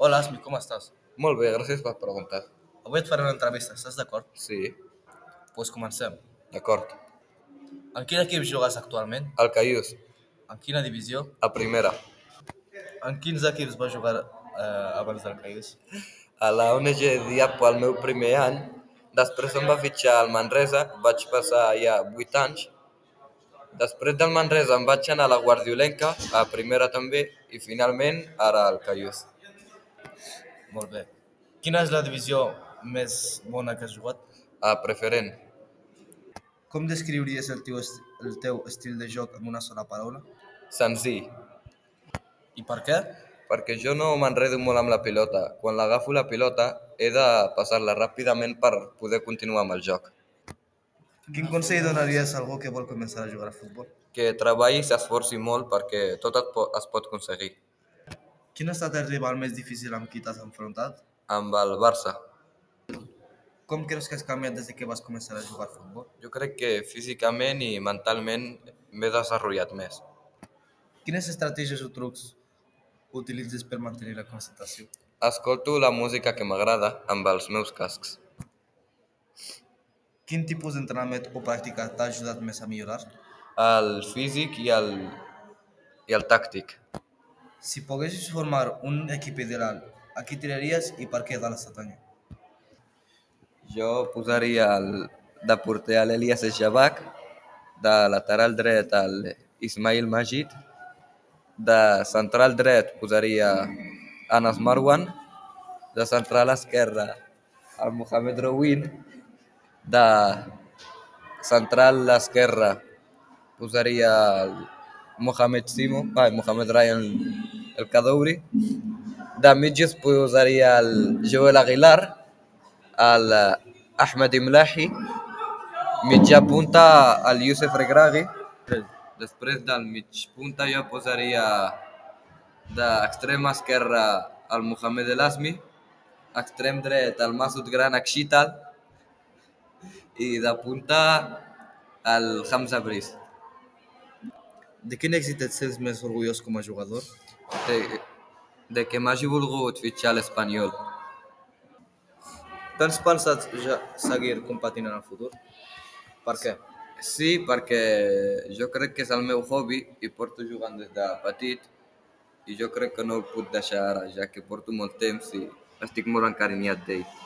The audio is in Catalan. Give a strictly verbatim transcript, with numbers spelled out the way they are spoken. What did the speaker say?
Hola, Asmi, com estàs? Molt bé, gràcies per preguntar. Avui et faré una entrevista, estàs d'acord? Sí, Doncs pues comencem. d'acord. En quin equip jugues actualment? El Caiús, En quina divisió? a primera. En quins equips vas jugar eh, abans del Caius? A la O N G Diapo el meu primer any, després em va fitxar al Manresa, vaig passar ja vuit anys. Després del Manresa em vaig anar a la Guardiolenca, a primera també, i finalment ara al Caiús. Molt bé. Quina és la divisió més bona que has jugat? A preferent, Com descriuries el teu, est el teu estil de joc en una sola paraula? senzill, I per què? perquè jo no m'enredo molt amb la pilota. Quan l'agafo la pilota he de passar-la ràpidament per poder continuar amb el joc. Quin consell donaries a algú que vol començar a jugar a futbol? Que treballi i s'esforci molt perquè tot et po- es pot aconseguir. Quin ha estat el rival més difícil amb qui t'has enfrontat? Amb el Barça, Com creus que has canviat des de que vas començar a jugar a futbol? jo crec que físicament i mentalment m'he desenvolupat més. Quines estratègies o trucs utilitzes per mantenir la concentració? Escolto la música que m'agrada amb els meus cascs. Quin tipus d'entrenament o pràctica t'ha ajudat més a millorar? El físic i el, i el tàctic. Si poguessis formar un equip ideal, a qui tiraries i per què de la Cerdanya? Jo posaria el, de porter a l'Elias Ejabak, de lateral dret al Ismail Majid, de central dret posaria Anas Marwan, de central esquerra el Mohamed Rouin, de central esquerra posaria el Mohamed Simo, ai, Mohamed Ryan el Kadouri, de mitges posaria el Joel Aguilar, el Ahmed Imlahi, mitja punta el Youssef Regragui, després del mig punta jo posaria d'extrem esquerre el Mohamed El Asmi, extrem dret el Masud Gran Akshital i de punta el Hamza Briz. De quin èxit et sents més orgullós com a jugador? De, de que m'hagi volgut fitxar a l'Espanyol. Tens pensat ja seguir competint en el futur? Per què? Sí, perquè jo crec que és el meu hobby i porto jugant des de petit i jo crec que no el puc deixar ara, ja que porto molt temps i estic molt encarinyat d'ell.